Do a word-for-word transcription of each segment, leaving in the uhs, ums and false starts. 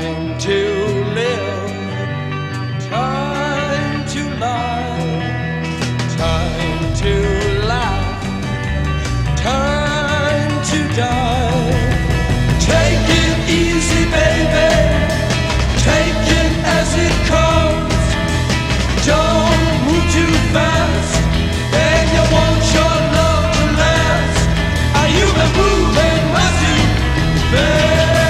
Time to live, time to lie, time to laugh, time to die. Take it easy, baby, take it as it comes. Don't move too fast, and you want your love to last. Are you been moving my too fast?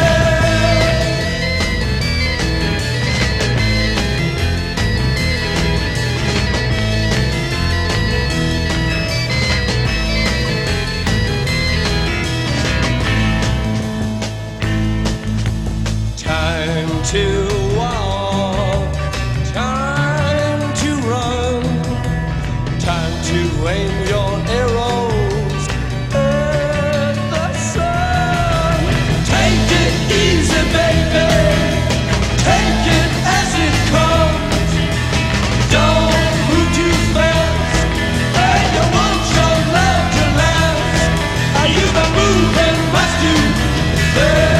Time to walk, time to run, time to aim your arrows at the sun. Take it easy, baby, take it as it comes. Don't move too fast, and you want your love to last. Are you been moving much too fast?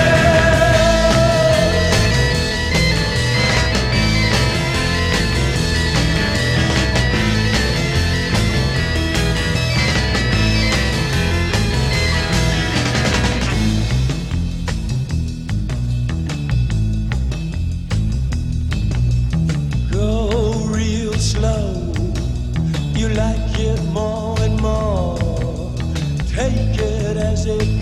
Slow, you like it more and more. Take it as it